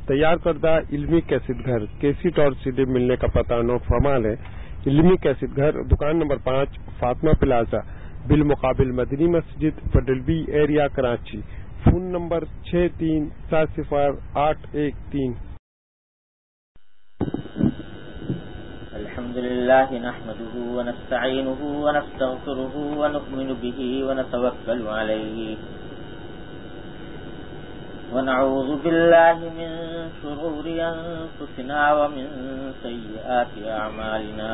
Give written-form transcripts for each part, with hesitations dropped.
تیار کردہ علمی کیسٹ گھر کیسٹ اور CD ملنے کا پتہ نوٹ فرما لیں۔ علمی کیسٹ گھر، دکان نمبر 5، فاطمہ پلازا، بالمقابل مدنی مسجد، federal B area, Karachi. Phone number 63700813۔ الحمد لله نحمده ونستعينه ونستغفره ونؤمن به ونتوكل عليه ونعوذ بالله من شرور أنفسنا ومن سيئات أعمالنا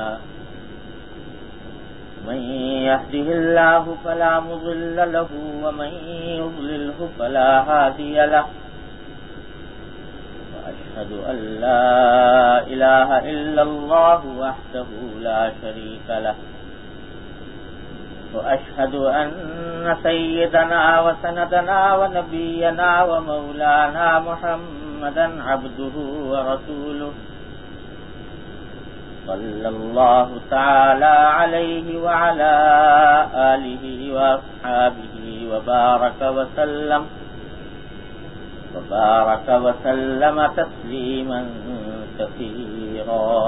من يهده الله فلا مضل له ومن يضلله فلا هادي له وأشهد أن لا إله إلا الله وحده لا شريك له وأشهد أن سيدنا وسندنا ونبينا ومولانا محمدا عبده ورسوله صلى الله تعالى عليه وعلى آله وأصحابه وبارك وسلم تسليما كثيرا.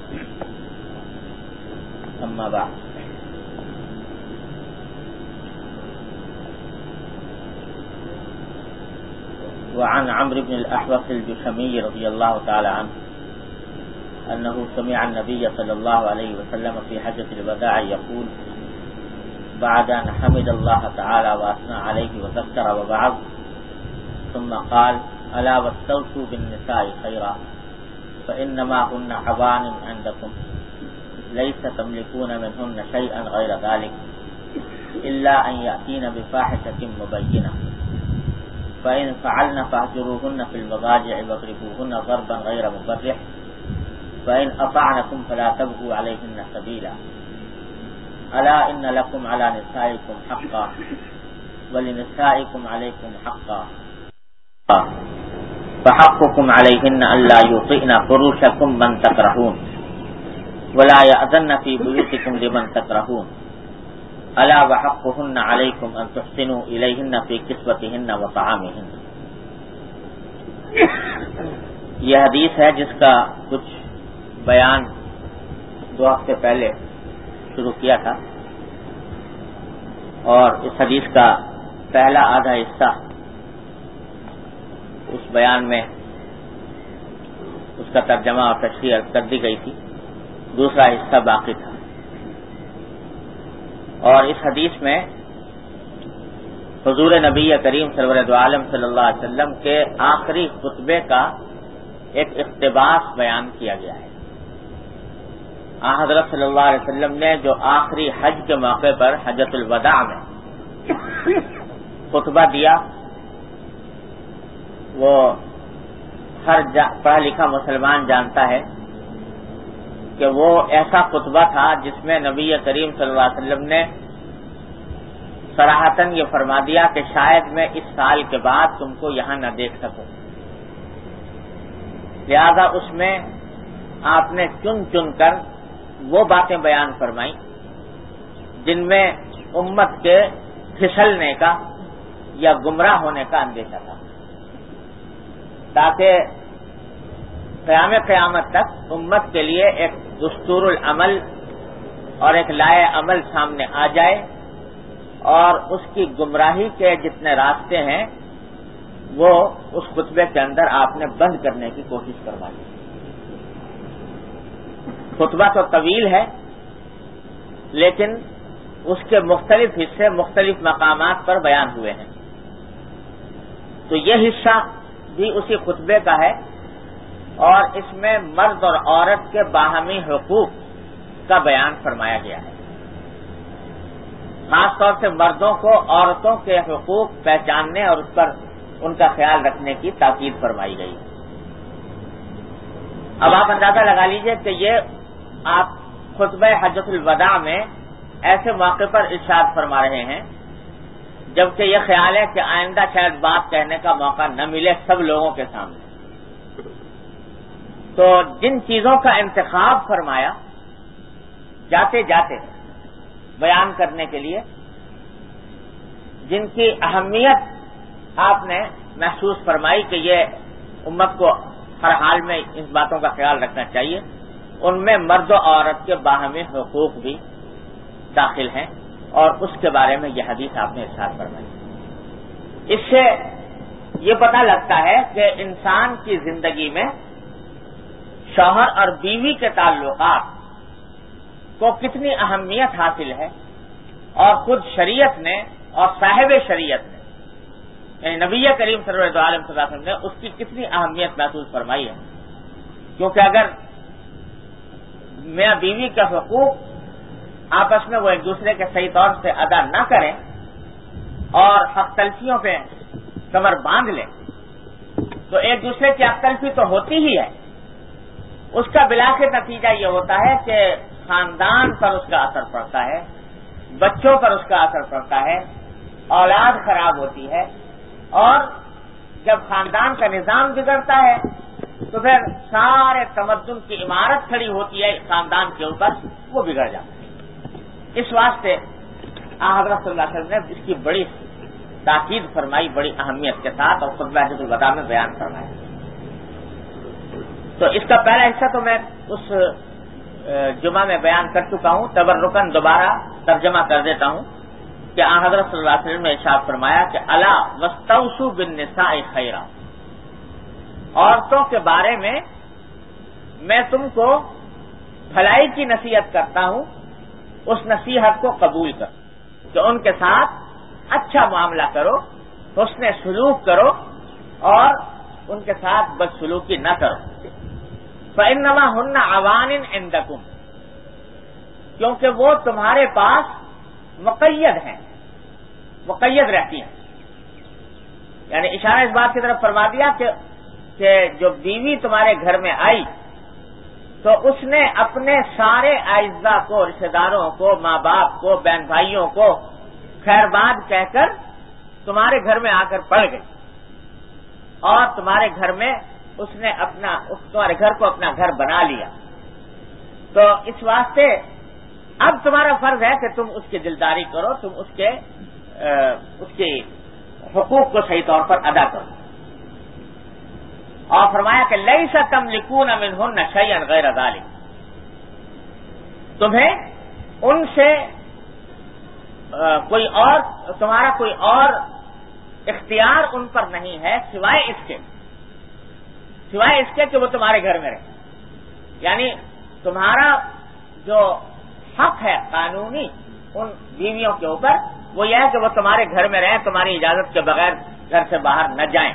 أما بعد، وعن عمرو بن الأحوص الجشمي رضي الله تعالى عنه أنه سمع النبي صلى الله عليه وسلم في حجة الوداع يقول بعد أن حمد الله تعالى وأثنى عليه وذكر ووعظ ثم قال ألا واستوصوا بالنساء خيرا فإنما هن عوان عندكم ليس تملكون منهن شيئا غير ذلك إلا أن يأتين بفاحشة مبينة فإن فعلن فاهجروهن في المضاجع واضربوهن ضربا غير مبرح فإن أطعنكم فلا تبغوا عليهن سبيلا ألا إن لكم على نسائكم حقا ولنسائكم عليكم حقا فحقكم عليهن ألا يطئن فروشكم من تكرهون ولا يأذن في بيوتكم لمن تكرهون ألا وحقهن عليكم أن تحسنوا إليهن في كسوتهن وطعامهن. یہ حدیث ہے جس کا کچھ بیان 2 ہفتے پہلے شروع کیا تھا، اور اس حدیث کا پہلا آدھا حصہ اس بیان میں اس کا ترجمہ اور تشریح کر دی گئی تھی، دوسرا حصہ باقی تھا. اور اس حدیث میں حضور نبی کریم سرور دو عالم صلی اللہ علیہ وسلم کے آخری خطبے کا ایک اقتباس بیان کیا گیا ہے. حضرت صلی اللہ علیہ وسلم نے جو آخری حج کے موقع پر حجۃ الوداع میں خطبہ دیا، وہ ہر پڑھا لکھا مسلمان جانتا ہے کہ وہ ایسا خطبہ تھا جس میں نبی کریم صلی اللہ علیہ وسلم نے صراحتاً یہ فرما دیا کہ شاید میں اس سال کے بعد تم کو یہاں نہ دیکھ سکوں. لہذا اس میں آپ نے چن چن کر وہ باتیں بیان فرمائی جن میں امت کے پھسلنے کا یا گمراہ ہونے کا اندیشہ تھا، تاکہ قیامت تک امت کے لیے ایک دستور العمل اور ایک لائے عمل سامنے آ جائے، اور اس کی گمراہی کے جتنے راستے ہیں وہ اس خطبے کے اندر آپ نے بند کرنے کی کوشش کروائی. خطبہ تو طویل ہے، لیکن اس کے مختلف حصے مختلف مقامات پر بیان ہوئے ہیں. تو یہ حصہ بھی اسی خطبے کا ہے، اور اس میں مرد اور عورت کے باہمی حقوق کا بیان فرمایا گیا ہے. خاص طور سے مردوں کو عورتوں کے حقوق پہچاننے اور اس پر ان کا خیال رکھنے کی تاکید فرمائی گئی. اب آپ اندازہ لگا لیجئے کہ یہ آپ خطبہ حجۃ الوداع میں ایسے موقع پر ارشاد فرما رہے ہیں جبکہ یہ خیال ہے کہ آئندہ شاید بات کہنے کا موقع نہ ملے سب لوگوں کے سامنے. تو جن چیزوں کا انتخاب فرمایا جاتے جاتے بیان کرنے کے لیے، جن کی اہمیت آپ نے محسوس فرمائی کہ یہ امت کو ہر حال میں ان باتوں کا خیال رکھنا چاہیے. ان میں مرد و عورت کے باہمی حقوق بھی داخل ہیں اور اس کے بارے میں یہ حدیث آپ نے ارشاد فرمائی. اس سے یہ پتہ لگتا ہے کہ انسان کی زندگی میں شوہر اور بیوی کے تعلقات کو کتنی اہمیت حاصل ہے اور خود شریعت نے اور صاحب شریعت نے یعنی نبی کریم صلی اللہ علیہ وسلم نے اس کی کتنی اہمیت محسوس فرمائی ہے. کیونکہ اگر میاں بیوی کے حقوق آپس میں وہ ایک دوسرے کے صحیح طور سے ادا نہ کریں اور حق تلفیوں پہ کمر باندھ لیں تو ایک دوسرے کی حق تلفی تو ہوتی ہی ہے. اس کا بالآخر نتیجہ یہ ہوتا ہے کہ خاندان پر اس کا اثر پڑتا ہے, بچوں پر اس کا اثر پڑتا ہے, اولاد خراب ہوتی ہے, اور جب خاندان کا نظام بگڑتا ہے تو پھر سارے تمدن کی عمارت کھڑی ہوتی ہے خاندان کے اوپر, وہ بگڑ جاتا ہے. اس واسطے حضرت صلی اللہ علیہ وسلم نے اس کی بڑی تاکید فرمائی, بڑی اہمیت کے ساتھ, اور خطبہ حجۃ الوداع میں بیان فرمایا. تو اس کا پہلا حصہ تو میں اس جمعہ میں بیان کر چکا ہوں. تبرکن دوبارہ ترجمہ کر دیتا ہوں کہ حضرت صلی اللہ علیہ وسلم نے ارشاد فرمایا کہ الا واستوصوا بالنساء خیرا, عورتوں کے بارے میں تم کو بھلائی کی نصیحت کرتا ہوں, اس نصیحت کو قبول کرو کہ ان کے ساتھ اچھا معاملہ کرو, حسن سلوک کرو اور ان کے ساتھ بدسلوکی نہ کرو. فإنما ہن عوان عندکم, کیونکہ وہ تمہارے پاس مقید ہیں, مقید رہتی ہیں. یعنی اشارہ اس بات کی طرف فرما دیا کہ جو بیوی تمہارے گھر میں آئی تو اس نے اپنے سارے اعزاء کو, رشتہ داروں کو, ماں باپ کو, بہن بھائیوں کو خیر باد کہہ کر تمہارے گھر میں آ کر پڑ گئی, اور تمہارے گھر میں اس نے تمہارے گھر کو اپنا گھر بنا لیا. تو اس واسطے اب تمہارا فرض ہے کہ تم اس کی دلداری کرو, تم اس کے حقوق کو صحیح طور پر ادا کرو. اور فرمایا کہ لیس تملکون منہن شیئا غیر ذلک, تمہیں ان سے تمہارا کوئی اور اختیار ان پر نہیں ہے سوائے اس کے کہ وہ تمہارے گھر میں رہے. یعنی تمہارا جو حق ہے قانونی ان بیویوں کے اوپر وہ یہ ہے کہ وہ تمہارے گھر میں رہیں, تمہاری اجازت کے بغیر گھر سے باہر نہ جائیں.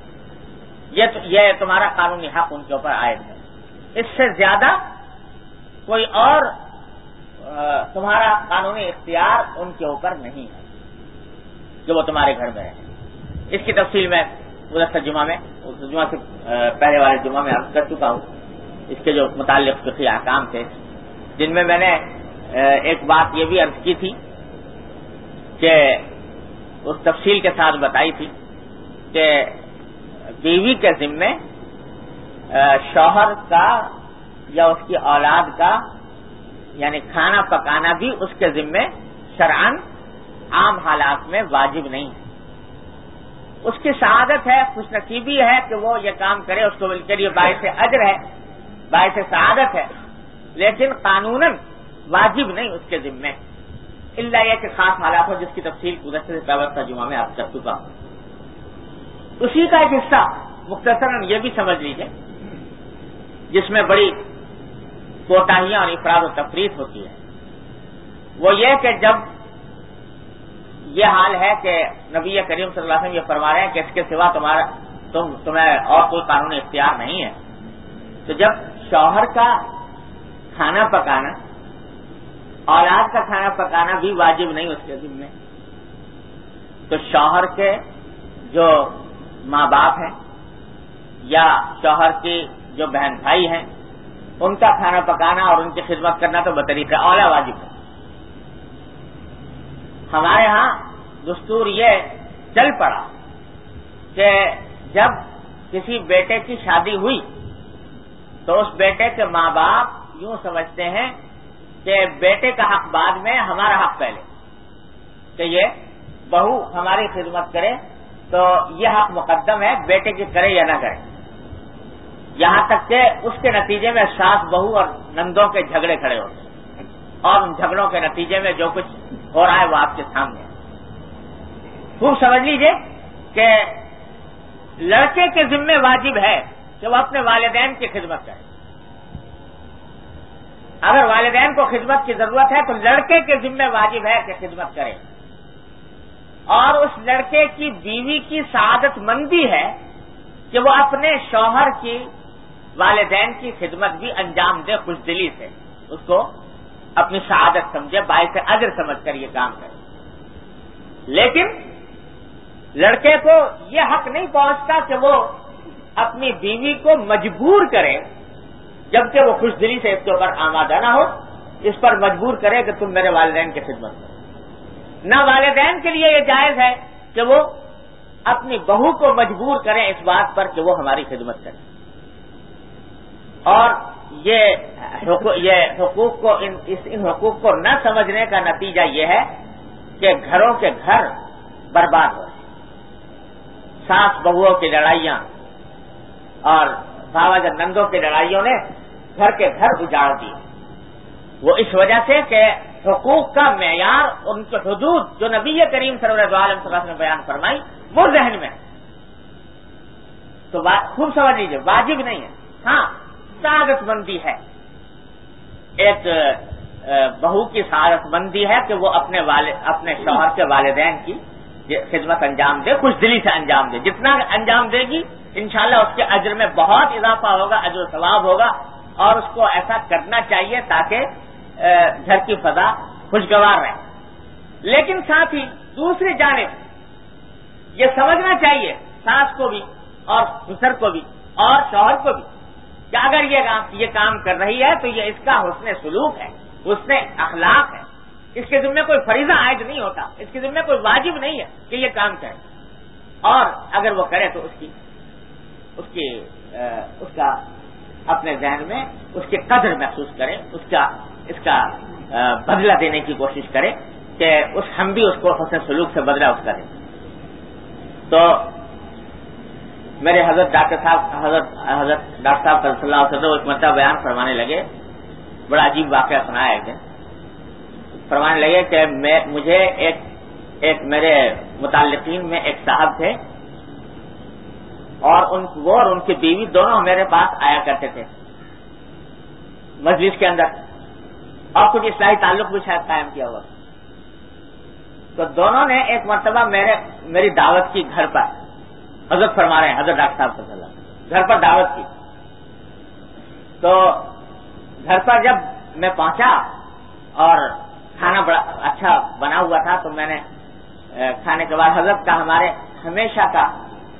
یہ تمہارا قانونی حق ان کے اوپر عائد ہے. اس سے زیادہ کوئی اور تمہارا قانونی اختیار ان کے اوپر نہیں ہے کہ وہ تمہارے گھر میں رہیں. اس کی تفصیل میں گزشتہ جمعہ سے پہلے والے جمعہ میں عرض کر چکا ہوں. اس کے جو متعلق فقہی احکام تھے جن میں نے ایک بات یہ بھی عرض کی تھی کہ اس تفصیل کے ساتھ بتائی تھی کہ بیوی کے ذمے شوہر کا یا اس کی اولاد کا یعنی کھانا پکانا بھی اس کے ذمے شرعاً عام حالات میں واجب نہیں ہے. اس کی سعادت ہے, خوش نصیبی ہے کہ وہ یہ کام کرے, اس کو کے لیے باعث اجر ہے, باعث سعادت ہے, لیکن قانوناً واجب نہیں اس کے ذمے, الا یہ کہ خاص حالات ہو جس کی تفصیل گزشتہ سے پہلے جمعہ میں آپ کر چکا ہوں. اسی کا ایک حصہ مختصراً یہ بھی سمجھ لیجیے جس میں بڑی کوتاہیاں اور افراد و تفریط ہوتی ہے, وہ یہ کہ جب یہ حال ہے کہ نبی کریم صلی اللہ علیہ وسلم یہ فرما رہے ہیں کہ اس کے سوا تمہیں اور کوئی قانونی اختیار نہیں ہے, تو جب شوہر کا کھانا پکانا, اولاد کا کھانا پکانا بھی واجب نہیں اس کے ذمے, تو شوہر کے جو ماں باپ ہیں یا شوہر کی جو بہن بھائی ہیں ان کا کھانا پکانا اور ان کی خدمت کرنا تو بطریقہ اولا واجب ہے. ہمارے ہاں دستور یہ چل پڑا کہ جب کسی بیٹے کی شادی ہوئی تو اس بیٹے کے ماں باپ یوں سمجھتے ہیں کہ بیٹے کا حق بعد میں, ہمارا حق پہلے, کہ یہ بہو ہماری خدمت کرے تو یہ حق مقدم ہے, بیٹے کی کرے یا نہ کرے. یہاں تک کہ اس کے نتیجے میں ساس بہو اور نندوں کے جھگڑے کھڑے ہوتے ہیں، اور ان جھگڑوں کے نتیجے میں جو کچھ ہو رہا ہے وہ آپ کے سامنے ہے۔ خوب سمجھ لیجئے کہ لڑکے کے ذمہ واجب ہے کہ وہ اپنے والدین کی خدمت کرے۔ اگر والدین کو خدمت کی ضرورت ہے تو لڑکے کے ذمہ واجب ہے کہ خدمت کرے، اور اس لڑکے کی بیوی کی سعادت مندی ہے کہ وہ اپنے شوہر کی والدین کی خدمت بھی انجام دے، خوش دلی سے اس کو اپنی سعادت سمجھے، باعث اجر سمجھ کر یہ کام کرے۔ لیکن لڑکے کو یہ حق نہیں پہنچتا کہ وہ اپنی بیوی کو مجبور کرے، جبکہ وہ خوش دلی سے اس کے اوپر آمادہ نہ ہو، اس پر مجبور کرے کہ تم میرے والدین کی خدمت کرو۔ نہ والدین کے لیے یہ جائز ہے کہ وہ اپنی بہو کو مجبور کریں اس بات پر کہ وہ ہماری خدمت کرے۔ اور یہ حقوق کو ان حقوق کو نہ سمجھنے کا نتیجہ یہ ہے کہ گھروں کے گھر برباد ہو رہے ہیں۔ ساس بہوؤں کی لڑائیاں اور بھاوا جان نندوں کی لڑائیوں نے گھر کے گھر اجاڑ دیے۔ وہ اس وجہ سے کہ حقوق کا معیار، ان کے حدود جو نبی کریم صلی اللہ علیہ وسلم نے بیان فرمائی وہ ذہن میں ہے۔ تو خوب سمجھ لیجیے، واجب نہیں ہے، ہاں سعادت مندی ہے، ایک بہو کی سعادت مندی ہے کہ وہ اپنے شوہر کے والدین کی خدمت انجام دے، خوش دلی سے انجام دے۔ جتنا انجام دے گی انشاءاللہ اس کے اجر میں بہت اضافہ ہوگا، اجر و ثواب ہوگا، اور اس کو ایسا کرنا چاہیے تاکہ گھر کی فضا خوشگوار رہے۔ لیکن ساتھ ہی دوسری جانب یہ سمجھنا چاہیے ساس کو بھی اور سسر کو بھی اور شوہر کو بھی کہ اگر یہ کام کر رہی ہے تو یہ اس کا حسن سلوک ہے، حسن اخلاق ہے، اس کے ذمہ کوئی فریضہ عائد نہیں ہوتا، اس کے ذمہ کوئی واجب نہیں ہے کہ یہ کام کرے، اور اگر وہ کرے تو اس کا اپنے ذہن میں اس کی قدر محسوس کرے، اس کا بدلہ دینے کی کوشش کرے کہ ہم بھی اس کو حسن سلوک سے بدلہ اس کا دیں۔ تو میرے حضرت ڈاکٹر صاحب صلی اللہ علیہ وسلم ایک مرتبہ بیان فرمانے لگے، بڑا عجیب واقعہ سنایا ایک دن۔ فرمانے لگے کہ مجھے ایک میرے متعلقین میں ایک صاحب تھے، اور وہ اور ان کی بیوی دونوں میرے پاس آیا کرتے تھے مجلس کے اندر، اور کچھ اصلاحی تعلق بھی شاید قائم کیا ہوا۔ تو دونوں نے ایک مرتبہ میری دعوت کی گھر پر، حضرت فرما رہے ہیں حضرت ڈاکٹر صاحب صلی اللہ علیہ وسلم، گھر پر دعوت کی۔ تو گھر پر جب میں پہنچا اور کھانا بڑا اچھا بنا ہوا تھا، تو میں نے کھانے کے بعد حضرت کا ہمارے ہمیشہ کا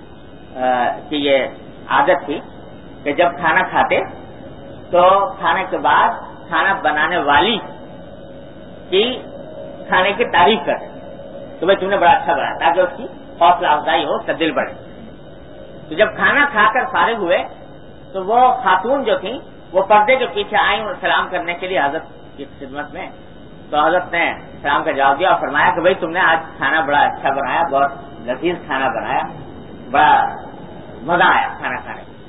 کہ یہ عادت تھی کہ جب کھانا کھاتے تو کھانے کے بعد کھانا بنانے والی کی کھانے کی تعریف کرتے تو بھائی تم نے بڑا اچھا بنایا، تاکہ اس کی حوصلہ افزائی ہو، اس کا دل بڑھے۔ تو جب کھانا کھا کر فارغ ہوئے تو وہ خاتون جو تھیں وہ پردے کے پیچھے آئیں اور سلام کرنے کے لیے حضرت کی خدمت میں۔ تو حضرت نے سلام کا جواب دیا اور فرمایا کہ بھائی تم نے آج کھانا بڑا اچھا بنایا، بہت لذیذ کھانا بنایا، بڑا مزہ آیا کھانا کھانے میں۔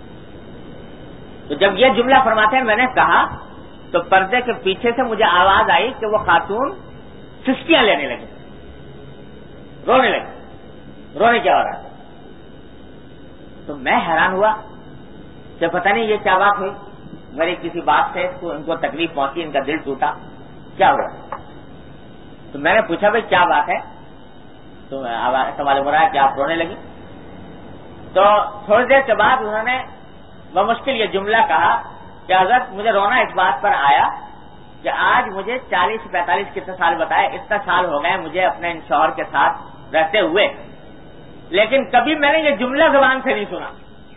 تو جب یہ جملہ فرماتے ہیں میں نے کہا تو پردے کے پیچھے سے مجھے آواز آئی کہ وہ خاتون سسکیاں لینے لگی، رونے لگی، رونے کیا ہو رہا ہے؟ تو میں حیران ہوا کہ پتہ نہیں یہ کیا بات ہوئی، میری کسی بات سے ان کو تکلیف پہنچی، ان کا دل ٹوٹا، کیا ہوا؟ تو میں نے پوچھا بھائی کیا بات ہے؟ تو ایسا معلوم ہو رہا ہے کہ آپ رونے لگی۔ تو تھوڑی دیر کے بعد انہوں نے بمشکل یہ جملہ کہا کہ حضرت مجھے رونا اس بات پر آیا کہ آج مجھے 40-45 کتنے سال بتائے، اتنا سال ہو گئے مجھے اپنے ان شوہر کے ساتھ رہتے ہوئے، لیکن کبھی میں نے یہ جملہ زبان سے نہیں سنا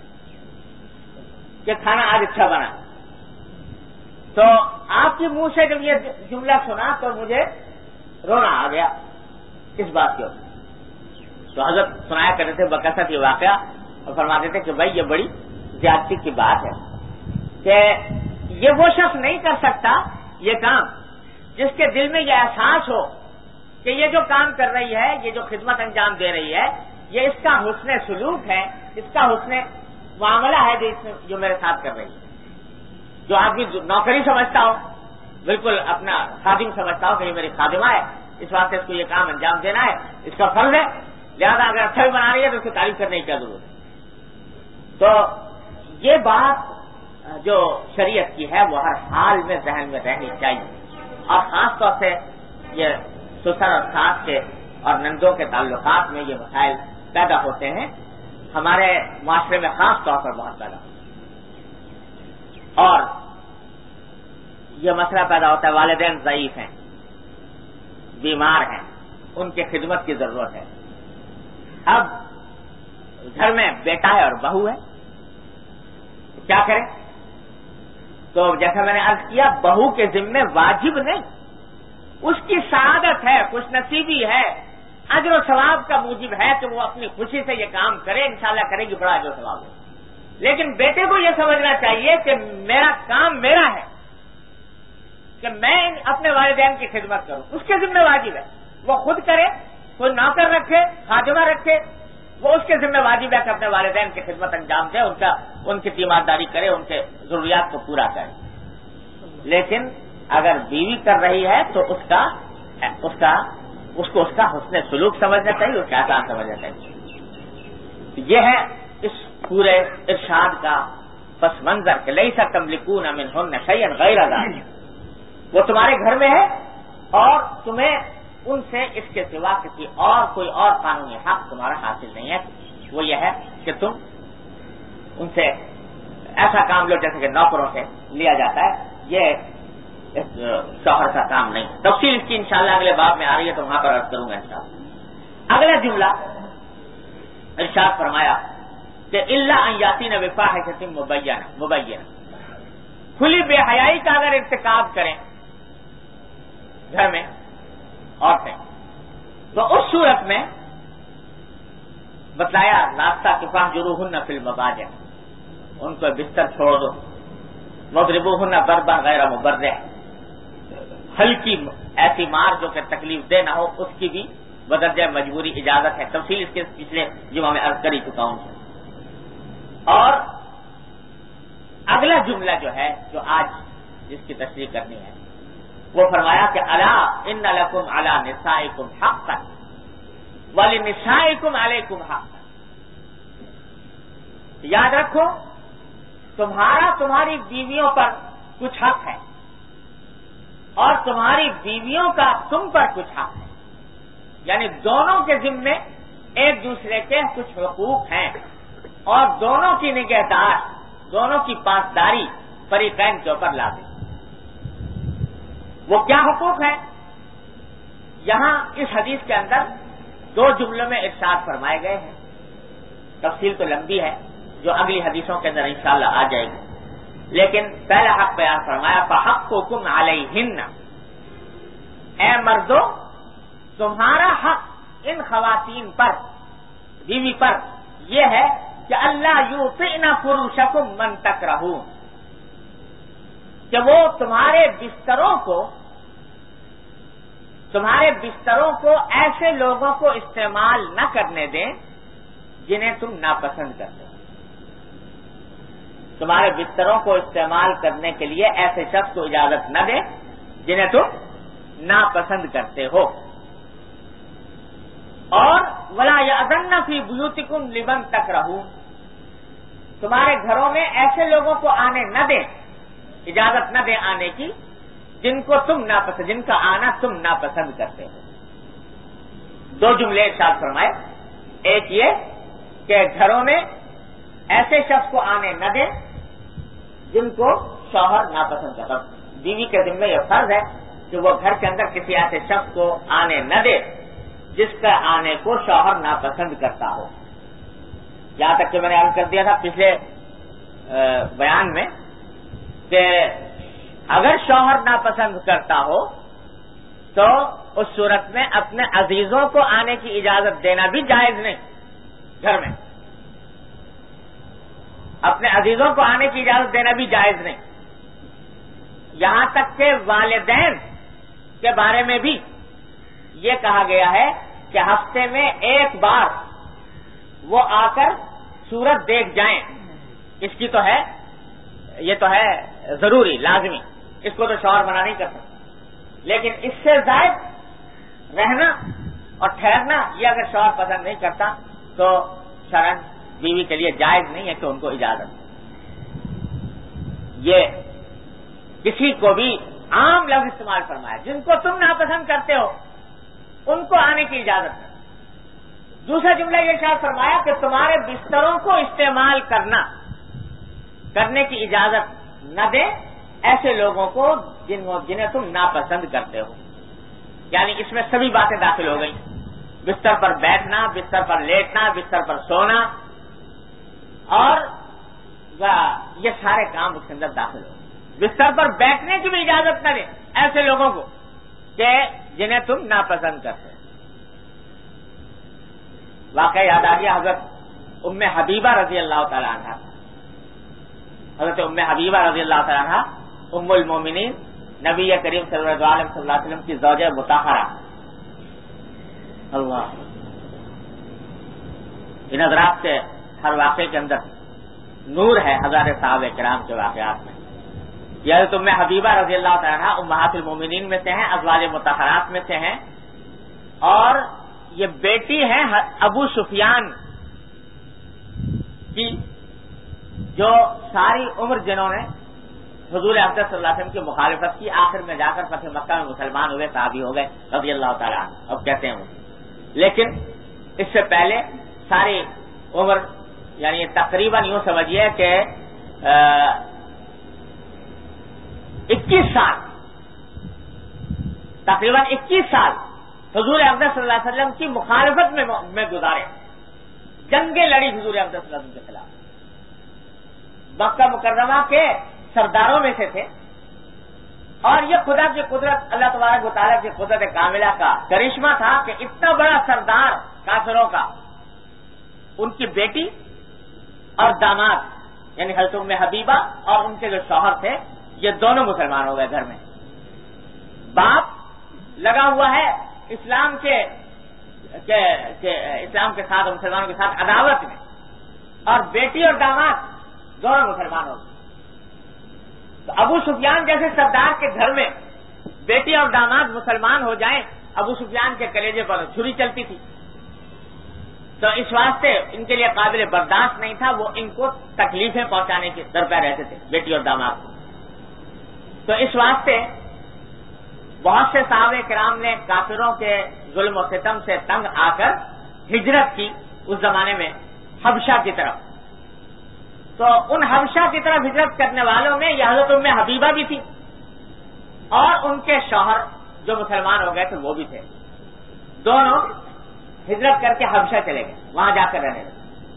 کہ کھانا آج اچھا بنا۔ تو آپ کے منہ سے جب یہ جملہ سنا تو مجھے رونا آ گیا اس بات کے اوپر۔ تو حضرت سنایا کرتے تھے بکثرت یہ واقعہ اور فرماتے تھے کہ بھائی یہ بڑی زیادتی کی بات ہے کہ یہ وہ شخص نہیں کر سکتا یہ کام جس کے دل میں یہ احساس ہو کہ یہ جو کام کر رہی ہے، یہ جو خدمت انجام دے رہی ہے، یہ اس کا حسن سلوک ہے، اس کا حسن معاملہ ہے جو میرے ساتھ کر رہی ہے. جو آدمی نوکری سمجھتا ہو, بالکل اپنا خادم سمجھتا ہو کہ یہ میری خادمہ ہے, اس واسطے اس کو یہ کام انجام دینا ہے, اس کا فرض ہے, لہذا اگر اچھا بھی بنا رہی ہے تو اس کو تعریف کرنے کی کیا ضرورت ہے. تو یہ بات جو شریعت کی ہے وہ ہر حال میں ذہن میں رہنی چاہیے, اور خاص طور سے یہ سسر اور ساس کے اور نندوں کے تعلقات میں یہ مسائل پیدا ہوتے ہیں, ہمارے معاشرے میں خاص طور پر بہت پیدا ہوتے ہیں. اور یہ مسئلہ پیدا ہوتا ہے والدین ضعیف ہیں, بیمار ہیں, ان کی خدمت کی ضرورت ہے. اب گھر میں بیٹا ہے اور بہو ہے, کیا کریں؟ تو جیسا میں نے عرض کیا, بہو کے ذمے واجب نہیں, اس کی سعادت ہے, خوش نصیبی ہے, اجر و ثواب کا موجب ہے کہ وہ اپنی خوشی سے یہ کام کرے, انشاءاللہ کرے گی, بڑا اجر و ثواب ہے. لیکن بیٹے کو یہ سمجھنا چاہیے کہ میرا کام میرا ہے, کہ میں اپنے والدین کی خدمت کروں, اس کے ذمہ واجب ہے. وہ خود کرے, کوئی نوکر رکھے, خادمہ رکھے, وہ اس کے ذمہ واجب ہے کہ اپنے والدین کی خدمت انجام دے, ان کی تیمارداری کرے, ان کے ضروریات کو پورا کرے. لیکن اگر بیوی کر رہی ہے تو اس کو اس کا حسن سلوک سمجھنا چاہیے, اس کا احسان سمجھنا چاہیے. یہ ہے اس پورے ارشاد کا پس منظر کہ لیس تملکون منہن شیئا غیر ذلک, وہ تمہارے گھر میں ہے اور تمہیں ان سے اس کے سوا کسی اور کوئی اور قانونی حق تمہارا حاصل نہیں ہے. وہ یہ ہے کہ تم ان سے ایسا کام لو جیسے کہ نوکروں سے لیا جاتا ہے, یہ شوہر کا کام نہیں. تفصیل اس کی انشاءاللہ اگلے باب میں آ رہی ہے تو وہاں پر عرض کروں گا انشاءاللہ. اگلا جملہ ارشاد فرمایا کہ الا ان یاتین بفاحشۃ مبینہ, کھلی بے حیائی کا اگر ارتکاب کریں گھر میں عورتیں, تو اس صورت میں بتلایا راستہ کہ فاہجروہن فی المضاجع, ان کو بستر چھوڑ دو, واضربوہن ضربا غیر مبرح, ہلکی ایسی مار جو کہ تکلیف دہ نہ ہو, اس کی بھی بدرجہ مجبوری اجازت ہے. تفصیل اس کے پچھلے جمعہ میں عرض کر ہی چکا ہوں. اور اگلا جملہ جو ہے جو آج جس کی تشریح کرنی ہے وہ فرمایا کہ الا ان لکم علی نسائکم حقا ولنسائکم علیکم حقا, یاد رکھو تمہاری بیویوں پر کچھ حق ہے اور تمہاری بیویوں کا تم پر کچھ حق ہے. یعنی دونوں کے ذمے ایک دوسرے کے کچھ حقوق ہیں, اور دونوں کی نگہداشت, دونوں کی پاسداری فریقین کے اوپر لازم. وہ کیا حقوق ہیں؟ یہاں اس حدیث کے اندر دو جملوں میں ارشاد فرمائے گئے ہیں. تفصیل تو لمبی ہے جو اگلی حدیثوں کے اندر انشاءاللہ آ جائے گی, لیکن پہلا حق بیان فرمایا فحقکم علیہن, اے مردو تمہارا حق ان خواتین پر, بیوی پر یہ ہے کہ اللہ یوطئن فروشکم من تکرہون, کہ وہ تمہارے بستروں کو ایسے لوگوں کو استعمال نہ کرنے دیں جنہیں تم ناپسند کرتے ہو. تمہارے بستروں کو استعمال کرنے کے لیے ایسے شخص کو اجازت نہ دیں جنہیں تم ناپسند کرتے ہو. اور ولا یأذن فی بیوتکم لمن تکرہون, تمہارے گھروں میں ایسے لوگوں کو آنے نہ دیں, اجازت نہ دیں آنے کی جن کا آنا تم ناپسند کرتے ہو. دو جملے ارشاد فرمائے, ایک یہ کہ گھروں میں ایسے شخص کو آنے نہ دیں جن کو شوہر ناپسند کرتا. بیوی کے ذمہ یہ فرض ہے کہ وہ گھر کے اندر کسی ایسے شخص کو آنے نہ دے جس کا آنے کو شوہر ناپسند کرتا ہو. یہاں تک کہ میں نے عرض کر دیا تھا پچھلے بیان میں کہ اگر شوہر ناپسند کرتا ہو تو اس صورت میں اپنے عزیزوں کو آنے کی اجازت دینا بھی جائز نہیں. گھر میں اپنے عزیزوں کو آنے کی اجازت دینا بھی جائز نہیں. یہاں تک کہ والدین کے بارے میں بھی یہ کہا گیا ہے کہ ہفتے میں ایک بار وہ آ کر صورت دیکھ جائیں اس کی تو ہے، یہ تو ہے ضروری لازمی، اس کو تو شوہر منع نہیں کر سکتا، لیکن اس سے زائد رہنا اور ٹھہرنا یہ اگر شوہر پسند نہیں کرتا تو شرعاً بیوی کے لیے جائز نہیں ہے کہ ان کو اجازت دے۔ یہ کسی کو بھی عام لفظ استعمال فرمایا، جن کو تم ناپسند کرتے ہو ان کو آنے کی اجازت نہیں۔ دوسرا جملہ یہ ارشاد فرمایا کہ تمہارے بستروں کو استعمال کرنے کی اجازت نہ دے ایسے لوگوں کو جنہیں تم ناپسند کرتے ہو، یعنی اس میں سبھی باتیں داخل ہو گئیں، بستر پر بیٹھنا، بستر پر لیٹنا، بستر پر سونا، اور یہ سارے کام اس کے اندر داخل ہو۔ بستر پر بیٹھنے کی بھی اجازت نہ دے ایسے لوگوں کو کہ جنہیں تم ناپسند کرتے ہو۔ واقعہ یاد آ گیا حضرت ام حبیبہ رضی اللہ تعالی عنہ، حضرت ام حبیبہ رضی اللہ تعالی عنہ ام المومنین نبی کریم صلی اللہ علیہ وسلم کی زوجہ مطہرہ۔ اللہ، ان حضرات کے ہر واقعے کے اندر نور ہے ہزار صحابہ کرام کے واقعات میں۔ یہ حضرت ام حبیبہ رضی اللہ تعالی عنہ امہات المومنین میں سے ہیں، ازواج مطہرات میں سے ہیں، اور یہ بیٹی ہے ابو سفیان کی، جو ساری عمر جنہوں نے حضور اقدس صلی اللہ علیہ وسلم کی مخالفت کی، آخر میں جا کر فتح مکہ میں مسلمان ہوئے، صحابی ہو گئے رضی اللہ تعالیٰ عنہ، اب کہتے ہیں وہ، لیکن اس سے پہلے ساری عمر یعنی تقریباً یوں سمجھیے کہ 21 سال، تقریباً 21 سال حضور اقدس صلی اللہ علیہ وسلم کی مخالفت میں گزارے، جنگیں لڑی حضور اقدس صلی اللہ علیہ وسلم کے خلاف، مکہ مکرمہ کے سرداروں میں سے تھے، اور یہ خدا کی قدرت، اللہ تبارک و تعالیٰ کی قدرت کاملہ کا کرشمہ تھا کہ اتنا بڑا سردار کافروں کا، ان کی بیٹی اور داماد یعنی حضرت ام حبیبہ اور ان کے جو شوہر تھے یہ دونوں مسلمان ہو گئے گھر میں۔ باپ لگا ہوا ہے اسلام کے ساتھ، مسلمانوں کے ساتھ عداوت میں، اور بیٹی اور داماد دونوں مسلمان ہو گئے۔ تو ابو سفیان جیسے سردار کے گھر میں بیٹی اور داماد مسلمان ہو جائیں، ابو سفیان کے کلیجے پر چھری چلتی تھی، تو اس واسطے ان کے لیے قابل برداشت نہیں تھا، وہ ان کو تکلیفیں پہنچانے کے درپے رہتے تھے بیٹی اور داماد کو۔ تو اس واسطے بہت سے صحابہ کرام نے کافروں کے ظلم و ستم سے تنگ آ کر ہجرت کی اس زمانے میں حبشہ کی طرف۔ تو ان حبشہ کی طرف ہجرت کرنے والوں میں یہ حضرت ام حبیبہ بھی تھی، اور ان کے شوہر جو مسلمان ہو گئے تھے وہ بھی تھے، دونوں ہجرت کر کے حبشہ چلے گئے، وہاں جا کر رہنے لگے۔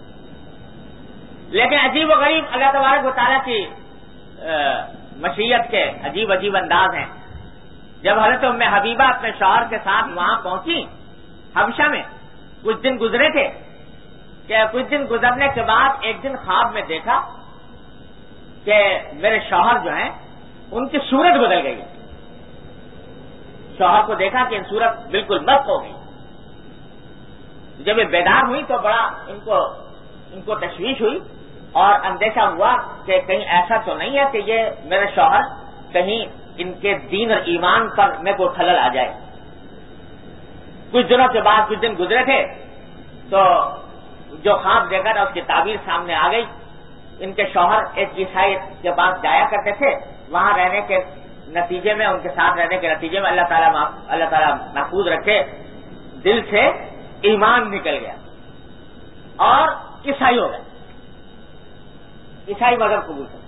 لیکن عجیب و غریب اللہ تبارک و تعالیٰ کی مشیت کے عجیب عجیب انداز ہیں۔ جب حضرت ام حبیبہ اپنے شوہر کے ساتھ وہاں پہنچی حبشہ میں، کچھ دن گزرے تھے کہ کچھ دن گزرنے کے بعد ایک دن خواب میں دیکھا کہ میرے شوہر جو ہیں ان کی صورت بدل گئی ہے۔ شوہر کو دیکھا کہ صورت بالکل مست ہو گئی۔ جب یہ بیدار ہوئی تو بڑا ان کو تشویش ہوئی اور اندیشہ ہوا کہ کہیں ایسا تو نہیں ہے کہ یہ میرے شوہر کہیں ان کے دین اور ایمان پر میرے کو خلل آ جائے۔ کچھ دنوں کے بعد کچھ دن گزرے تھے تو جو خواب دیکھا تھا اس کی تعبیر سامنے آ گئی۔ ان کے شوہر ایک عیسائی کے پاس جایا کرتے تھے، وہاں رہنے کے نتیجے میں، ان کے ساتھ رہنے کے نتیجے میں اللہ تعالیٰ محفوظ رکھے، دل سے ایمان نکل گیا اور عیسائی ہو گئے، عیسائی مذہب قبول کر۔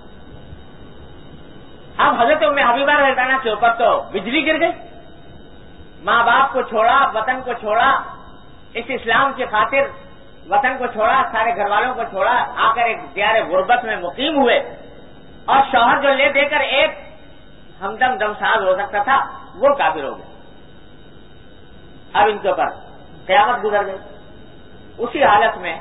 اب حضرت ام حبیبہ رضی اللہ عنہ کے اوپر تو بجلی گر گئی، ماں باپ کو چھوڑا، وطن کو چھوڑا، اس اسلام کی خاطر وطن کو چھوڑا، سارے گھر والوں کو چھوڑا، آ کر ایک دیار غربت میں مقیم ہوئے، اور شوہر جو لے دے کر ایک ہمدم دمساز ہو سکتا تھا وہ کافر ہو گیا۔ اب ان کے اوپر قیامت گزر گئی۔ اسی حالت میں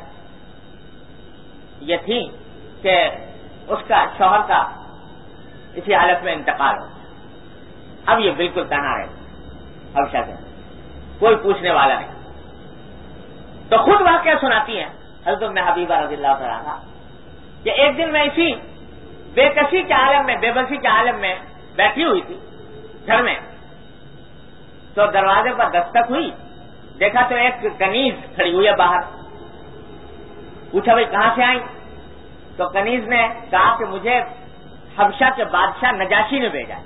یہ تھی کہ اس کا شوہر کا اسی حالت میں انتقال ہو۔ اب یہ بالکل تنہا رہے حبشہ سے، کوئی پوچھنے والا نہیں۔ تو خود واقعہ سناتی ہیں حضرت ام حبیبہ رضی اللہ تعالیٰ عنہا کہ ایک دن میں اسی بے کسی کے عالم میں، بے بسی کے عالم میں بیٹھی ہوئی تھی گھر میں، تو دروازے پر دستک ہوئی، دیکھا تو ایک کنیز کھڑی ہوئی ہے باہر. پوچھا بھائی کہاں سے آئی؟ تو کنیز نے کہا کہ مجھے حبشہ کے بادشاہ نجاشی نے بھیجا.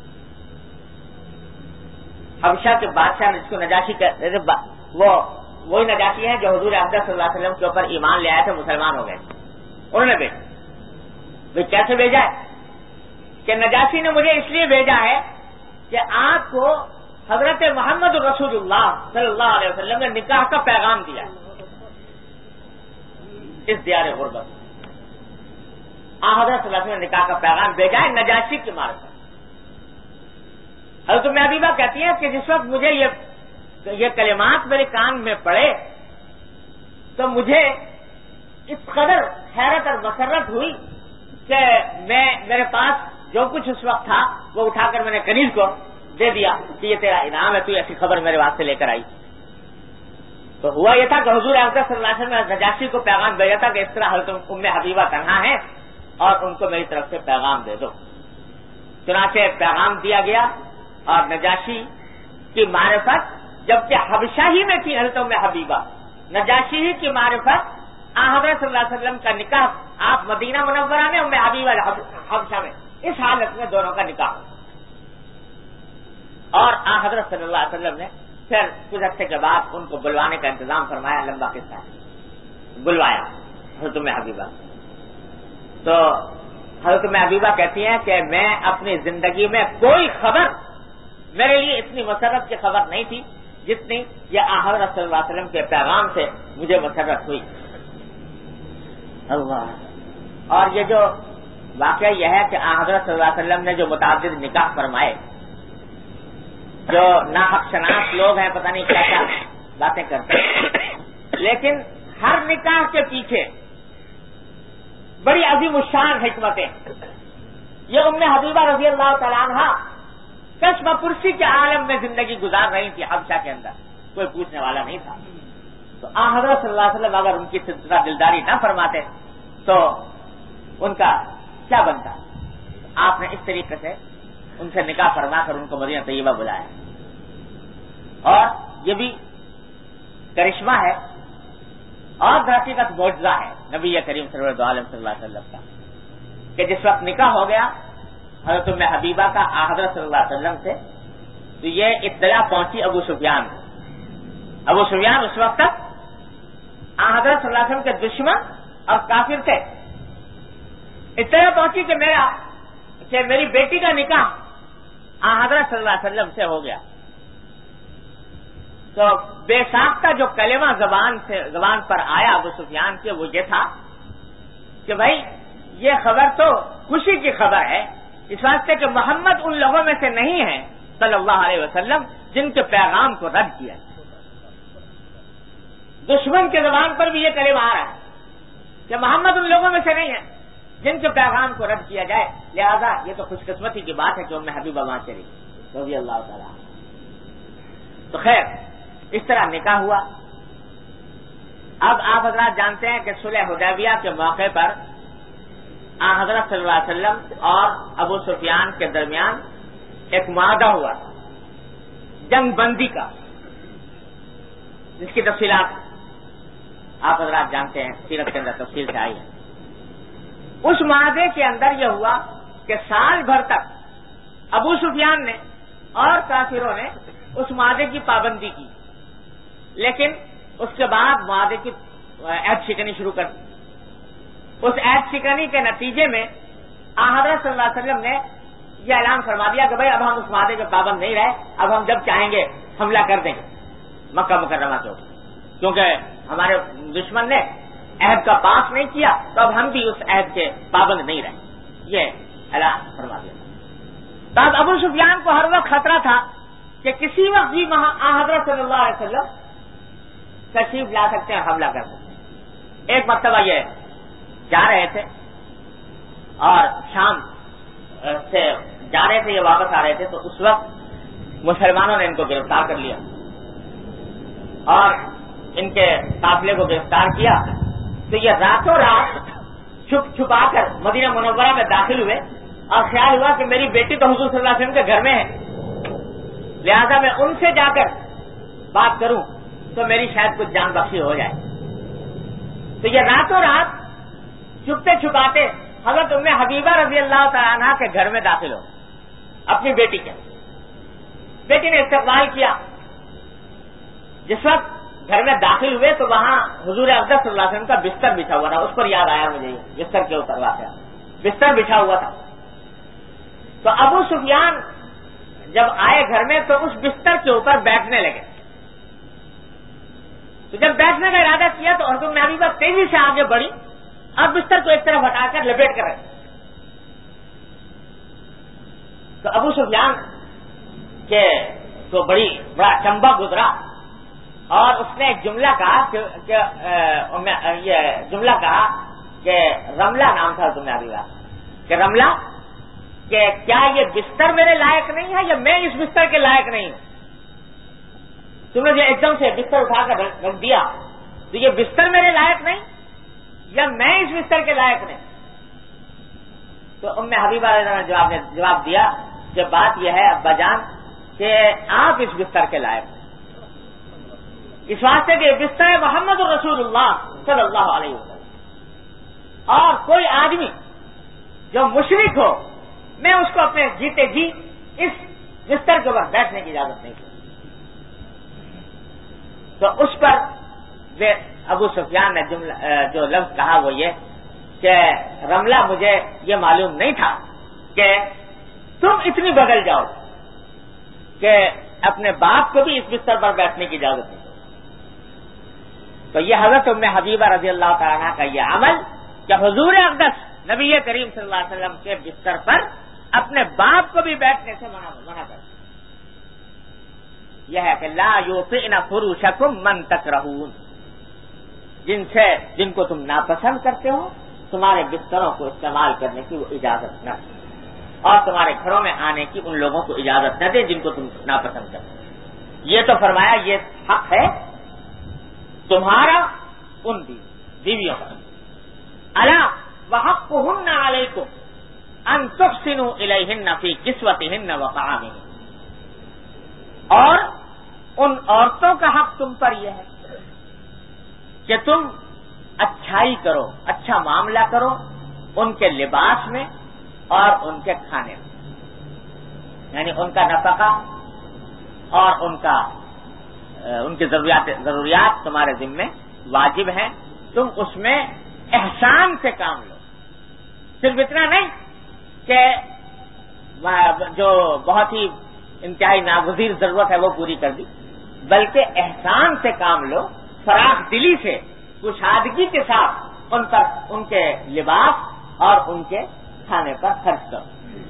حبشہ کے بادشاہ جس کو نجاشی کہتے تھے، وہی نجاشی ہیں جو حضور اقدس صلی اللہ علیہ وسلم کے اوپر ایمان لے آئے تھے، مسلمان ہو گئے، انہوں نے بھیجا. بھائی کیسے بھیجا ہے؟ کہ نجاشی نے مجھے اس لیے بھیجا ہے کہ آپ کو حضرت محمد رسول اللہ صلی اللہ علیہ وسلم نے نکاح کا پیغام دیا ہے اس دیار غربت. حضرت صلی اللہ علیہ وسلم نے نکاح کا پیغام بھیجا ہے نجاشی کے مارفت. حضرت ام حبیبہ کہتی ہیں کہ جس وقت مجھے یہ کلمات میرے کان میں پڑے تو مجھے اس قدر حیرت اور مسرت ہوئی کہ میرے پاس جو کچھ اس وقت تھا وہ اٹھا کر میں نے کنیز کو دے دیا کہ یہ تیرا انعام ہے، تو ایسی خبر میرے واسطے لے کر آئی. تو ہوا یہ تھا کہ حضور اقدس صلی اللہ علیہ وسلم نے نجاشی کو پیغام بھیجا تھا کہ اس طرح حضرت ام حبیبہ تنہا ہے اور ان کو میری طرف سے پیغام دے دو. چنانچہ پیغام دیا گیا اور نجاشی کی معرفت جبکہ حبشہ ہی میں تھی حضرت ام حبیبہ، نجاشی ہی کی معرفت حضرت صلی اللہ علیہ وسلم کا نکاح آپ مدینہ منورہ میں، ام حبیبہ حبشہ میں، اس حالت میں دونوں کا نکاح. اور حضرت صلی اللہ علیہ وسلم نے پھر کچھ عرصے کے بعد ان کو بلوانے کا انتظام فرمایا. لمبا قصہ ہے. بلوایا حضرت ام حبیبہ. تو حضرت ام حبیبہ کہتی ہیں کہ میں اپنی زندگی میں کوئی خبر میرے لیے اتنی مسرت کی خبر نہیں تھی جتنی یہ حضرت صلی اللہ علیہ وسلم کے پیغام سے مجھے مسرت ہوئی. اللہ. اور یہ جو واقعہ یہ ہے کہ حضرت صلی اللہ علیہ وسلم نے جو متعدد نکاح فرمائے، جو ناحق شناس لوگ ہیں پتہ نہیں کیا کیا باتیں کرتے ہیں، لیکن ہر نکاح کے پیچھے بڑی عظیم الشان حکمتیں. یہ ام حبیبہ رضی اللہ تعالیٰ عنہ کشف پرسی کے عالم میں زندگی گزار رہی تھی حبشہ کے اندر، کوئی پوچھنے والا نہیں تھا. تو حضرت صلی اللہ علیہ وسلم اگر ان کی دلداری نہ فرماتے تو ان کا کیا بنتا؟ آپ نے اس طریقے سے ان سے نکاح فرما کر ان کو مدینہ طیبہ بلایا. اور یہ بھی کرشمہ ہے اور حقیقت معجزہ ہے نبی کریم سرور دو عالم صلی اللہ علیہ وسلم کا کہ جس وقت نکاح ہو گیا حضرت ام حبیبہ کا حضرت صلی اللہ علیہ وسلم سے، تو یہ اطلاع پہنچی ابو سفیان. ابو سفیان اس وقت تک حضرت صلی اللہ علیہ وسلم کے دشمن اور کافر تھے. اطلاع پہنچی کہ میری بیٹی کا نکاح حضرت صلی اللہ علیہ وسلم سے ہو گیا. تو بے ساختہ جو کلمہ زبان پر آیا ابو سفیان کے وہ یہ تھا کہ بھائی یہ خبر تو خوشی کی خبر ہے، اس واسطے کہ محمد ان لوگوں میں سے نہیں ہیں صلی اللہ علیہ وسلم جن کے پیغام کو رد کیا. دشمن کے زبان پر بھی یہ کلمہ آ رہا ہے کہ محمد ان لوگوں میں سے نہیں ہیں جن کے پیغام کو رد کیا جائے. لہذا یہ تو خوش قسمتی کی بات ہے کہ ام حبیبہ وہاں چلی رضی اللہ تعالیٰ. تو خیر اس طرح نکاح ہوا. اب آپ حضرات جانتے ہیں کہ صلح حدیبیہ کے موقع پر حضرت صلی اللہ علیہ وسلم اور ابو سفیان کے درمیان ایک معاہدہ ہوا جنگ بندی کا، جس کی تفصیلات آپ حضرات جانتے ہیں، سیرت کے اندر تفصیل سے آئی ہے. اس معاہدے کے اندر یہ ہوا کہ سال بھر تک ابو سفیان نے اور کافروں نے اس معاہدے کی پابندی کی، لیکن اس کے بعد معاہدے کی عہد شکنی شروع کر دی. اس عہد شکنی کے نتیجے میں حضرت صلی اللہ علیہ وسلم نے یہ اعلان فرما دیا کہ بھائی اب ہم اس معاہدے کے پابند نہیں رہے، اب ہم جب چاہیں گے حملہ کر دیں گے مکہ مکرمہ کے اوپر، کیونکہ ہمارے دشمن نے عہد کا پاس نہیں کیا تو اب ہم بھی اس عہد کے پابند نہیں رہے. یہ اعلان فرما دیا. تو اب ابو سفیان کو ہر وقت خطرہ تھا کہ کسی وقت بھی حضرت صلی اللہ علیہ وسلم تشریف لا سکتے ہیں، حملہ کر سکتے ہیں. ایک مرتبہ یہ جا رہے تھے اور شام سے جا رہے تھے، یہ واپس آ رہے تھے، تو اس وقت مسلمانوں نے ان کو گرفتار کر لیا اور ان کے قافلے کو گرفتار کیا. تو یہ راتوں رات چھپ چھپا کر مدینہ منورہ میں داخل ہوئے اور خیال ہوا کہ میری بیٹی تو حضور صلی اللہ علیہ وسلم کے گھر میں ہے، لہذا میں ان سے جا کر بات کروں تو میری شاید کچھ جان بخشی ہو جائے. تو یہ راتوں رات چھپتے چھپاتے حضرت ام حبیبہ رضی اللہ تعالیٰ عنہ کے گھر میں داخل ہو اپنی بیٹی کے. بیٹی نے استقبال کیا. جس وقت گھر میں داخل ہوئے تو وہاں حضور اقدس صلی اللہ علیہ وسلم کا بستر بچھا ہوا تھا. اس پر یاد آیا مجھے، بستر کے اوپر واقعہ، بستر بچھا ہوا تھا. تو ابو سفیان جب آئے گھر میں تو اس بستر کے اوپر بیٹھنے لگے. تو جب بیٹھنے کا ارادہ کیا تو حضرت ام حبیبہ تیزی سے آگے بڑھی اور بستر کو ایک طرف ہٹا کر لپیٹ کر رکھی. تو ابو سفیان کے تو بڑا چمبا گزرا اور اس نے ایک جملہ کہا کہ رملہ نام تھا تمہیں حبیبہ کہ رملہ کہ کیا یہ بستر میرے لائق نہیں ہے یا میں اس بستر کے لائق نہیں ہوں؟ تم نے جو ایک دم سے بستر اٹھا کر رکھ دیا تو یہ بستر میرے لائق نہیں یا میں اس بستر کے لائق نہیں؟ تو ام حبیبہ نے جواب دیا کہ بات یہ ہے ابا جان کہ آپ اس بستر کے لائق ہیں، اس واسطے کہ بستر ہے محمد رسول اللہ صلی اللہ علیہ وسلم، اور کوئی آدمی جو مشرک ہو میں اس کو اپنے جیتے جی اس بستر کے اوپر بیٹھنے کی اجازت نہیں دوں. تو اس پر ابو سفیان نے جو لفظ کہا وہ یہ کہ رملہ مجھے یہ معلوم نہیں تھا کہ تم اتنی بغل جاؤ کہ اپنے باپ کو بھی اس بستر پر بیٹھنے کی اجازت نہیں دو. تو یہ حضرت ام حبیبہ رضی اللہ تعالیٰ عنہ کا یہ عمل کہ حضور اقدس نبی کریم صلی اللہ علیہ وسلم کے بستر پر اپنے باپ کو بھی بیٹھنے سے منع کر، یہ ہے کہ لا یوطئن فروشکم من تکرہون، جن کو تم ناپسند کرتے ہو تمہارے بستروں کو استعمال کرنے کی وہ اجازت نہ دے، اور تمہارے گھروں میں آنے کی ان لوگوں کو اجازت نہ دے جن کو تم ناپسند کرتے ہو. یہ تو فرمایا یہ حق ہے تمہارا ان بیویوں کا. الا وحقهن علیکم ان تحسنوا الیہن فی کسوتہن وطعامہن، اور ان عورتوں کا حق تم پر یہ ہے کہ تم اچھائی کرو، اچھا معاملہ کرو ان کے لباس میں اور ان کے کھانے میں، یعنی ان کا نفقہ اور ان کی ضروریات تمہارے ذمے واجب ہیں. تم اس میں احسان سے کام لو، صرف اتنا نہیں کہ جو بہت ہی انتہائی ناگزیر ضرورت ہے وہ پوری کر دی، بلکہ احسان سے کام لو، فراخ دلی سے کشادگی کے ساتھ ان کے لباس اور ان کے کھانے پر خرچ کرو.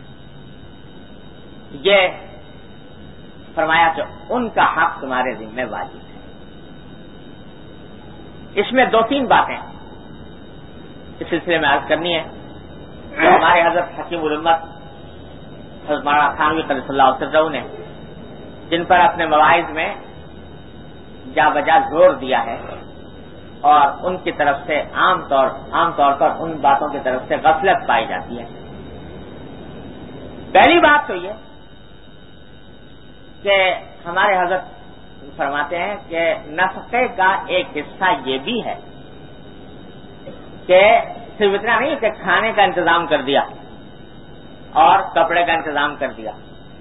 یہ فرمایا کہ ان کا حق تمہارے ذمہ واجب ہے. اس میں 2-3 باتیں اس سلسلے میں عرض کرنی ہے. ہمارے حضرت حکیم الامت حضرت مولانا تھانوی قدس اللہ سرہ نے جن پر اپنے مواعظ میں جا بجا زور دیا ہے، اور ان کی طرف سے عام طور پر ان باتوں کی طرف سے غفلت پائی جاتی ہے. پہلی بات تو یہ کہ ہمارے حضرت فرماتے ہیں کہ نفقے کا ایک حصہ یہ بھی ہے کہ صرف اتنا نہیں کہ کھانے کا انتظام کر دیا اور کپڑے کا انتظام کر دیا،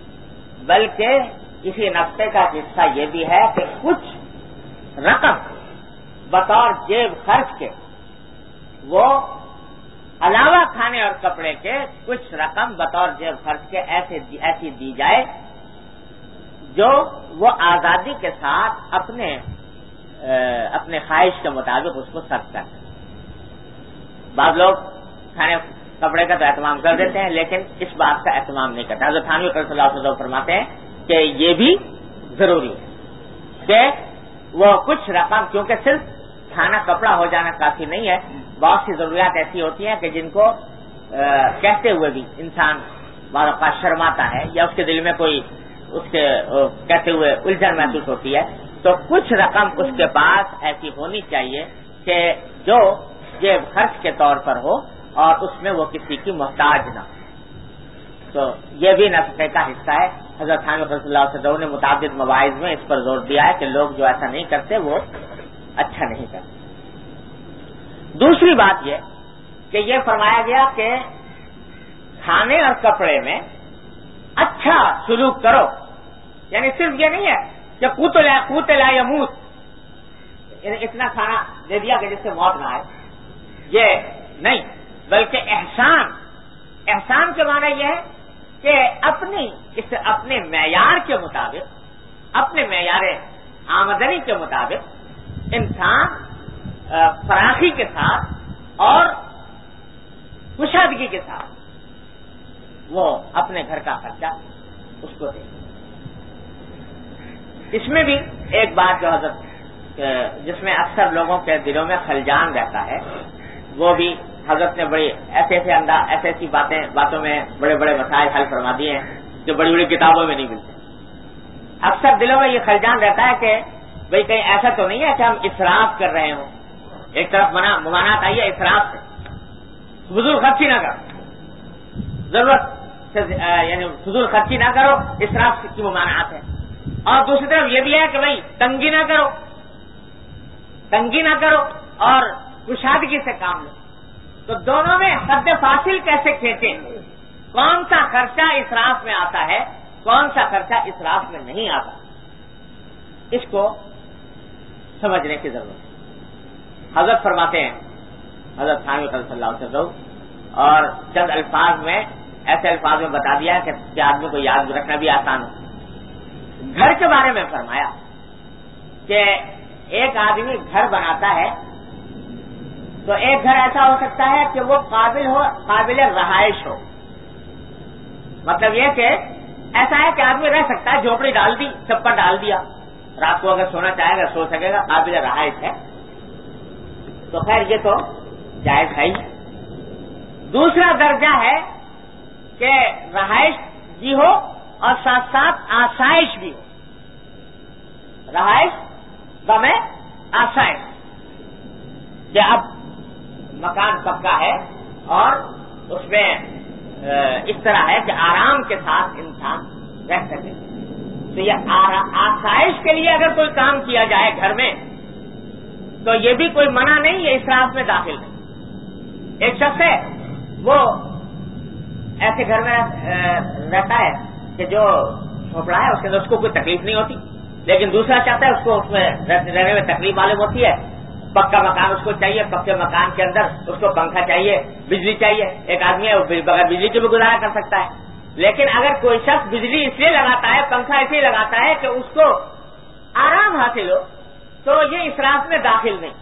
بلکہ اسی نفقے کا حصہ یہ بھی ہے کہ کچھ رقم بطور جیب خرچ کے، وہ علاوہ کھانے اور کپڑے کے کچھ رقم بطور جیب خرچ کے ایسی دی جائے جو وہ آزادی کے ساتھ اپنے خواہش کے مطابق اس کو صرف کر سکیں. بعض لوگ کھانے کپڑے کا تو اہتمام کر دیتے ہیں لیکن اس بات کا اہتمام نہیں کرتے. حضرت تھانوی صلی اللہ علیہ وسلم فرماتے ہیں کہ یہ بھی ضروری ہے کہ وہ کچھ رقم، کیونکہ صرف کھانا کپڑا ہو جانا کافی نہیں ہے، بہت سی ضروریات ایسی ہوتی ہیں کہ جن کو کہتے ہوئے بھی انسان بعض اوقات شرماتا ہے یا اس کے دل میں کوئی اس کے کہتے ہوئے الجھن محسوس ہوتی ہے. تو کچھ رقم اس کے پاس ایسی ہونی چاہیے کہ جو جیب خرچ کے طور پر ہو اور اس میں وہ کسی کی محتاج نہ ہو. تو یہ بھی نفقے کا حصہ ہے. حضرت خان صلی اللہ علیہ وسلم نے متعدد مواعظ میں اس پر زور دیا ہے کہ لوگ جو ایسا نہیں کرتے وہ اچھا نہیں کرتے. دوسری بات یہ کہ یہ فرمایا گیا کہ کھانے اور کپڑے میں اچھا سلوک کرو، یعنی صرف یہ نہیں ہے کہ قوت لا یموت، یعنی اتنا کھانا دے دیا کہ جس سے موت نہ آئے، یہ نہیں، بلکہ احسان کے معنی یہ ہے کہ اپنے معیار کے مطابق، اپنے معیار آمدنی کے مطابق انسان فراخی کے ساتھ اور کشادگی کے ساتھ وہ اپنے گھر کا خرچہ اس کو دے. اس میں بھی ایک بات جو حضرت جس میں اکثر لوگوں کے دلوں میں خلجان رہتا ہے، وہ بھی حضرت نے بڑی ایسی باتوں میں بڑے بڑے مسائل حل فرما دیے ہیں جو بڑی بڑی کتابوں میں نہیں ملتے. اکثر دلوں میں یہ خلجان رہتا ہے کہ بھئی کہیں ایسا تو نہیں ہے کہ ہم اسراف کر رہے ہوں. ایک طرف ممانعت آئی ہے اسراف سے، فضول خرچی نہ کرو، ضرورت سے یعنی فضول خرچی نہ کرو، اسراف کی ممانعت ہے. اور دوسری طرف یہ بھی ہے کہ بھئی تنگی نہ کرو اور کشادگی سے کام لو. تو دونوں میں حد فاصل کیسے کھینچیں؟ کون سا خرچہ اسراف میں آتا ہے، کون سا خرچہ اسراف میں نہیں آتا، اس کو سمجھنے کی ضرورت ہے. حضرت فرماتے ہیں، حضرت خان صلی اللہ علیہ وسلم، اور چند الفاظ میں ایسے الفاظ میں بتا دیا کہ آدمی کو یاد رکھنا بھی آسان ہو. گھر کے بارے میں فرمایا کہ ایک آدمی گھر بناتا ہے تو ایک گھر ایسا ہو سکتا ہے کہ وہ قابل رہائش ہو. مطلب یہ کہ ایسا ہے کہ آدمی رہ سکتا ہے، جھوپڑی ڈال دی، چھپر ڈال دیا، رات کو اگر سونا چاہے گا سو سکے گا، قابل رہائش ہے. تو خیر یہ تو جائز ہے ہی. دوسرا درجہ ہے کہ رہائش بھی ہو اور ساتھ ساتھ آسائش بھی ہو. رہائش بمیں آسائش، کہ اب مکان پکا ہے اور اس میں اس طرح ہے کہ آرام کے ساتھ انسان رہ سکے. تو یہ آسائش کے لیے اگر کوئی کام کیا جائے گھر میں تو یہ بھی کوئی منع نہیں، یہ اسراف میں داخل نہیں. ایک شخص ہے وہ ایسے گھر میں رہتا ہے کہ جو جھوپڑا ہے اس کے اندر اس کو کوئی تکلیف نہیں ہوتی، لیکن دوسرا چاہتا ہے اس کو اس میں رہنے میں تکلیف معلوم ہوتی ہے. پکا مکان اس کو چاہیے، پکے مکان کے اندر اس کو پنکھا چاہیے، بجلی چاہیے. ایک آدمی ہے وہ بغیر بجلی کے بھی گزارا کر سکتا ہے. لیکن اگر کوئی شخص بجلی اس لیے لگاتا ہے، پنکھا اس لیے لگاتا ہے کہ اس کو آرام حاصل ہو، تو یہ اسراف میں داخل نہیں.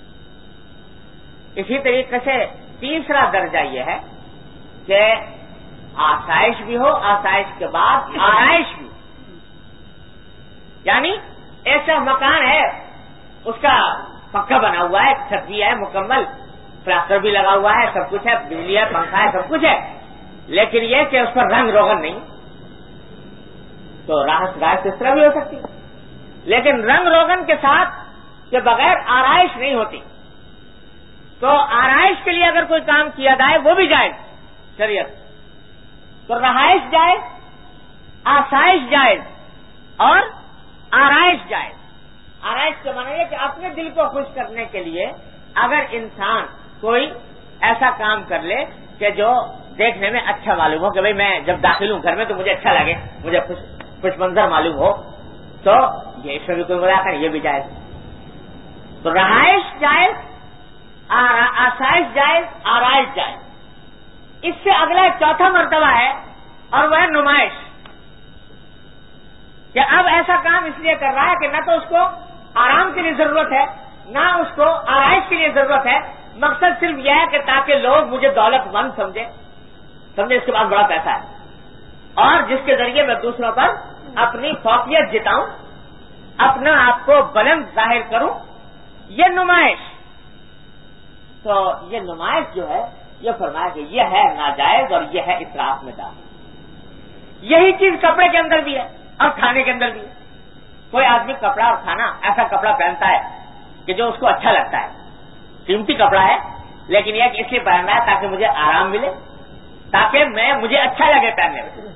اسی طریقے سے تیسرا درجہ یہ ہے کہ آسائش بھی ہو، آسائش کے بعد آرائش بھی. یعنی ایسا مکان ہے اس کا پکا بنا ہوا ہے، چھت بھی ہے مکمل، پلاسٹر بھی لگا ہوا ہے، سب کچھ ہے، بجلی ہے، پنکھا ہے، سب کچھ ہے، لیکن یہ کہ اس پر رنگ روغن نہیں. تو رہائش اس طرح بھی ہو سکتی ہے، لیکن رنگ روغن کے ساتھ کہ بغیر آرائش نہیں ہوتی. تو آرائش کے لیے اگر کوئی کام کیا جائے وہ بھی جائز شریعت. تو رہائش جائز، آسائش جائز اور آرائش جائز. آرائش کے معنی ہے کہ اپنے دل کو خوش کرنے کے لیے اگر انسان کوئی ایسا کام کر لے کہ جو دیکھنے میں اچھا معلوم ہو، کہ بھئی میں جب داخل ہوں گھر میں تو مجھے اچھا لگے، مجھے خوش منظر معلوم ہو، تو یہ اس میں بھی کوئی مذاق نہیں، یہ بھی جائز. تو رہائش جائز، آسائش جائز، آرائش جائز. اس سے اگلا ایک چوتھا مرتبہ ہے اور وہ ہے نمائش، کہ اب ایسا کام اس لیے کر رہا ہے کہ نہ تو اس کو آرام کے لیے ضرورت ہے، نہ اس کو آرائش کے لیے ضرورت ہے. مقصد صرف یہ ہے کہ تاکہ لوگ مجھے دولت مند سمجھے اس کے پاس بڑا پیسہ ہے، اور جس کے ذریعے میں دوسروں پر اپنی فوقیت جتاؤں، اپنا آپ کو بلند ظاہر کروں، یہ نمائش. تو یہ نمائش جو ہے یہ فرمایا کہ یہ ہے ناجائز اور یہ ہے اسراف میں داخل. یہی چیز کپڑے کے اندر بھی ہے اور کھانے کے اندر بھی ہے. کوئی آدمی کپڑا اور کھانا ایسا کپڑا پہنتا ہے کہ جو اس کو اچھا لگتا ہے، قیمتی کپڑا ہے، لیکن یہ کہ اس لیے پہننا ہے تاکہ مجھے آرام ملے، تاکہ مجھے اچھا لگے پہننے میں.